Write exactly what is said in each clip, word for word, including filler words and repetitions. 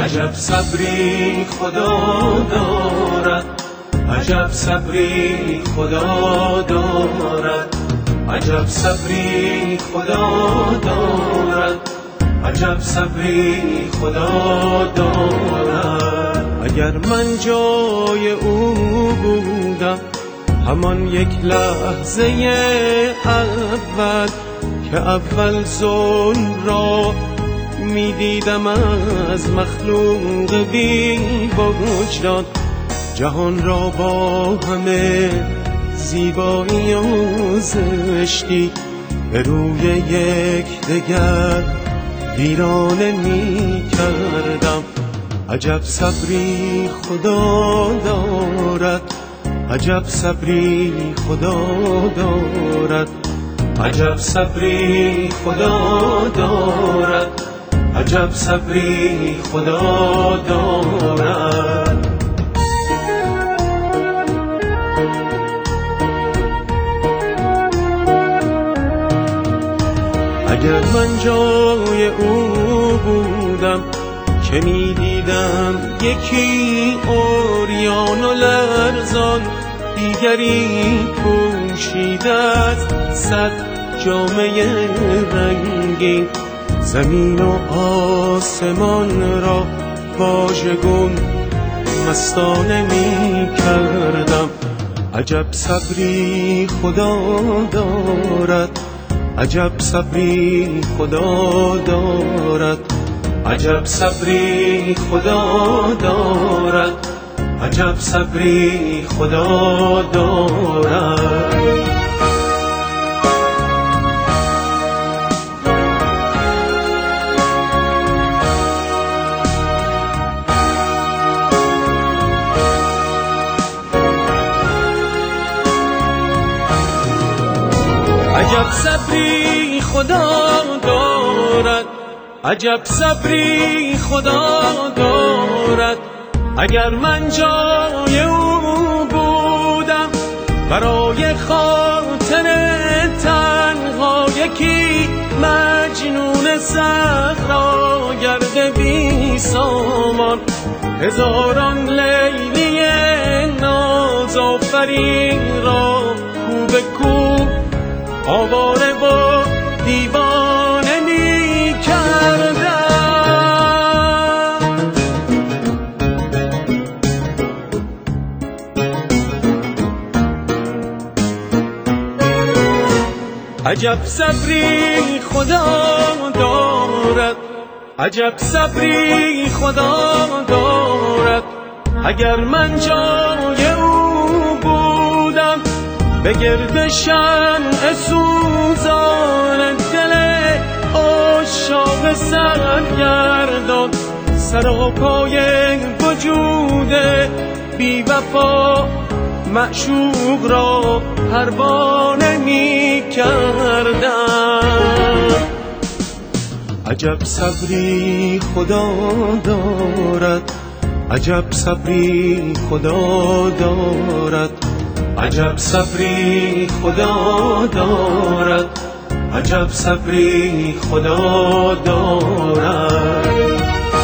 عجب صبری خدا دارد، عجب صبری خدا دارد، عجب صبری خدا دارد، عجب صبری خدا دارد. اگر من جای او بودم همان یک لحظه اول که اول ظلم را می دیدم از مخلوق بی وجدان، جهان را با همه زیبایی و زشتی به روی یک دگر ویرانه می کردم. عجب صبری خدا دارد، عجب صبری خدا دارد، عجب صبری خدا دارد، عجب صبری خدا دارد. اگر من جای او بودم که می دیدم یکی عریان و لرزان، دیگری پوشیده از صد جامه رنگین، زمین و آسمان را واژگون مستانه می کردم. عجب صبری خدا دارد، عجب صبری خدا دارد، عجب صبری خدا دارد، عجب صبری خدا دارد. عجب صبری خدا دارد، عجب صبری خدا دارد. اگر من جای او بودم برای خاطر تنها یکی مجنون صحراگرد بی سامان، هزاران لیلی نازآفرین را کو به کو آواره با دیوانه می کردم. عجب صبری خدا دارد، عجب صبری خدا دارد. اگر من جای او بودم به گرد شمع سوزان دل عاشاق سرگردان، سراپای وجود بی وفا معشوق را پروانه می کردم. عجب صبری خدا دارد، عجب صبری خدا دارد، عجب صبری خدا دارد، عجب صبری خدا دارد.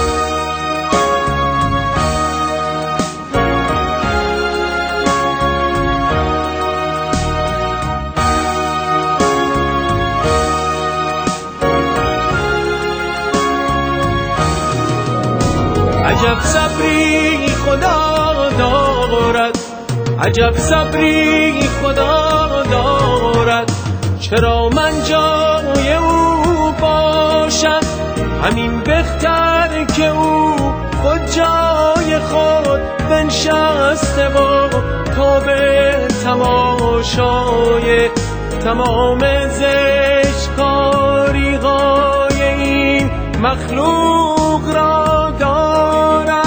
عجب صبری خدا دارد، عجب صبری خدا دارد. چرا من جای او باشم همین بهتر که او خود جای خود بنشسته و تا به تماشای تمام زشتکاری های این مخلوق را دارد.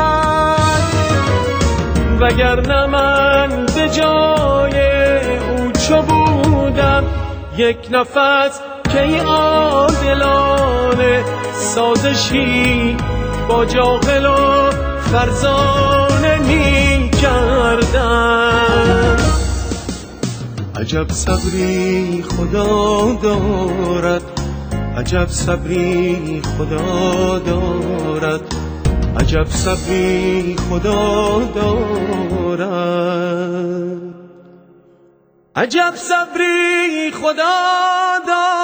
وگرنه من به جای او چو بودم یک نفس که عادلانه سازشی با جاهل و فرزانه می کردم. عجب صبری خدا دارد، عجب صبری خدا دارد، عجب صبری خدا دارد، عجب صبری خدا دارد.